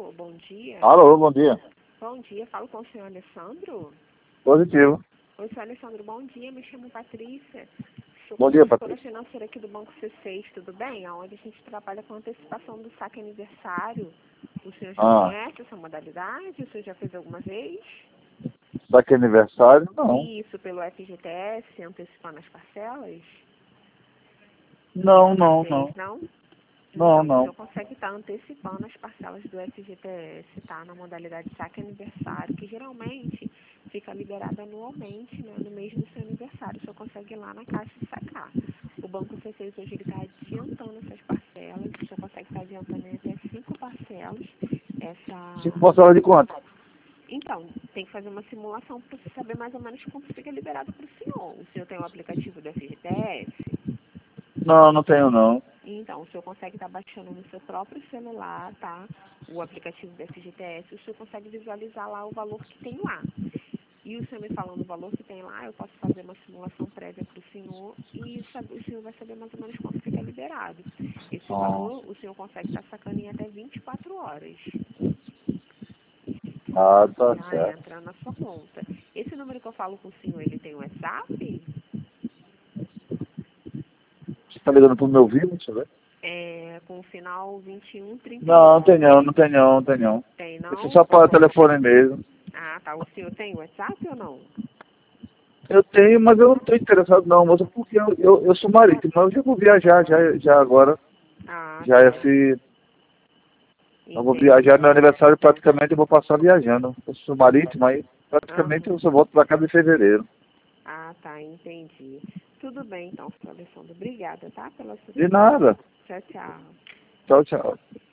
Alô, bom dia. Alô, bom dia. Bom dia, falo com o senhor Alessandro. Positivo. Oi, senhor Alessandro, bom dia, me chamo Patrícia. Sou Bom dia, consultora Patrícia. financeira aqui do Banco C6, tudo bem? Onde a gente trabalha com antecipação do saque aniversário. O senhor já conhece essa modalidade? O senhor já fez alguma vez? Saque aniversário? Não. Isso, pelo FGTS, antecipando as parcelas? Não. Não? Não, Então, o não. senhor consegue estar antecipando as parcelas do FGTS, tá? Na modalidade saque aniversário, que geralmente fica liberada anualmente, né? No mês do seu aniversário. O senhor consegue ir lá na caixa e sacar. O Banco C6 hoje ele está adiantando essas parcelas. O senhor consegue estar adiantando em até 5 parcelas. 5 parcelas de quanto? Então, tem que fazer uma simulação para você saber mais ou menos quanto fica liberado para o senhor. O senhor tem o aplicativo do FGTS? Não, não tenho não. Então, o senhor consegue estar baixando no seu próprio celular, tá? O aplicativo do FGTS, o senhor consegue visualizar lá o valor que tem lá. E o senhor me falando o valor que tem lá, eu posso fazer uma simulação prévia para o senhor e o senhor vai saber mais ou menos quanto fica liberado. Esse valor, o senhor consegue estar sacando em até 24 horas. Ah, tá Já certo. entra na sua conta. Esse número que eu falo com o senhor, ele tem WhatsApp? Você tá ligando pro meu vivo, deixa eu ver? É, com o final 2139. Não tem não. Tem Esse é não? só para telefone mesmo. Ah, tá. O senhor tem WhatsApp ou não? Eu tenho, mas eu não estou interessado não, moça, porque eu sou marítimo, mas eu já vou viajar já agora. Ah, Já tá. esse. Eu vou Entendi. viajar, meu aniversário praticamente eu vou passar viajando. Eu sou marítimo, aí praticamente eu só volto para cá em fevereiro. Ah, tá. Entendi. Tudo bem, então, senhor Alessandro. Obrigada, tá? Pela sua De nada. Tchau, tchau. Tchau, tchau.